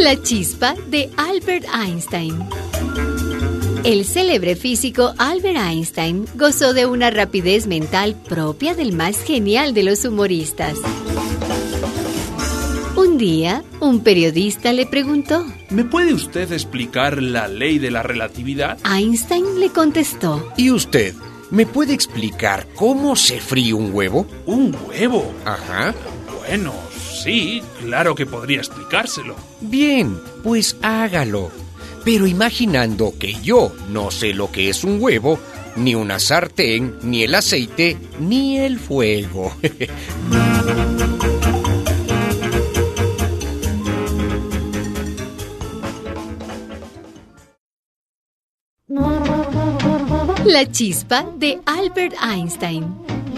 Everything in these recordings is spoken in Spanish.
La chispa de Albert Einstein. El célebre físico Albert Einstein gozó de una rapidez mental propia del más genial de los humoristas. Un día, un periodista le preguntó: ¿Me puede usted explicar la ley de la relatividad? Einstein le contestó: ¿Y usted me puede explicar cómo se fríe un huevo? ¿Un huevo? Ajá. Bueno, sí, claro que podría explicárselo. Bien, pues hágalo. Pero imaginando que yo no sé lo que es un huevo, ni una sartén, ni el aceite, ni el fuego. La chispa de Albert Einstein.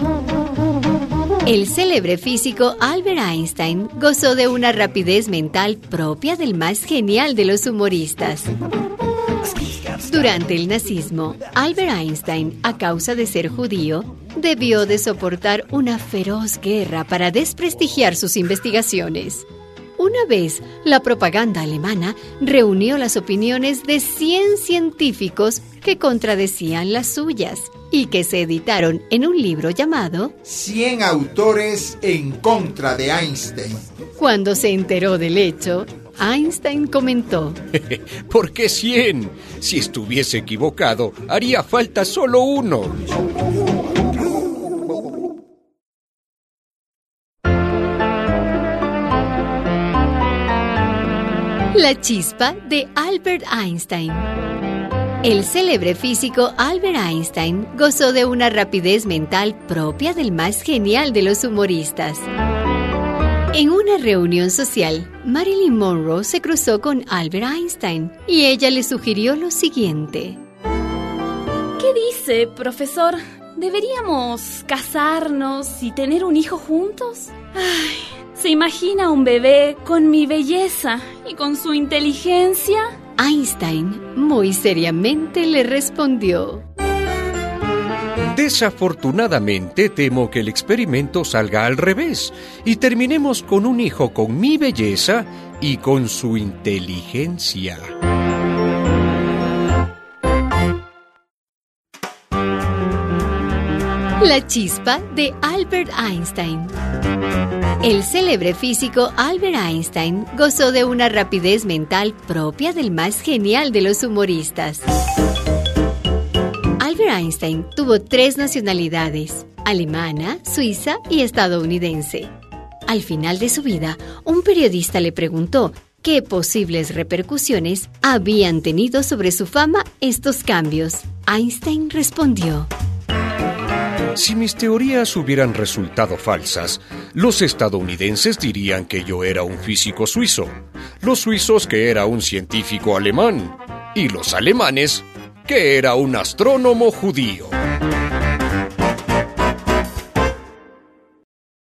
El célebre físico Albert Einstein gozó de una rapidez mental propia del más genial de los humoristas. Durante el nazismo, Albert Einstein, a causa de ser judío, debió de soportar una feroz guerra para desprestigiar sus investigaciones. Una vez, la propaganda alemana reunió las opiniones de 100 científicos que contradecían las suyas y que se editaron en un libro llamado 100 autores en contra de Einstein. Cuando se enteró del hecho, Einstein comentó: ¿Por qué 100? Si estuviese equivocado, haría falta solo uno. La chispa de Albert Einstein. El célebre físico Albert Einstein gozó de una rapidez mental propia del más genial de los humoristas. En una reunión social, Marilyn Monroe se cruzó con Albert Einstein y ella le sugirió lo siguiente: ¿Qué dice, profesor? ¿Deberíamos casarnos y tener un hijo juntos? Ay, ¿se imagina un bebé con mi belleza y con su inteligencia? Einstein muy seriamente le respondió: Desafortunadamente temo que el experimento salga al revés y terminemos con un hijo con mi belleza y con su inteligencia. La chispa de Albert Einstein. El célebre físico Albert Einstein gozó de una rapidez mental propia del más genial de los humoristas. Albert Einstein tuvo 3 nacionalidades: alemana, suiza y estadounidense. Al final de su vida, un periodista le preguntó qué posibles repercusiones habían tenido sobre su fama estos cambios. Einstein respondió: Si mis teorías hubieran resultado falsas, los estadounidenses dirían que yo era un físico suizo, los suizos que era un científico alemán y los alemanes que era un astrónomo judío.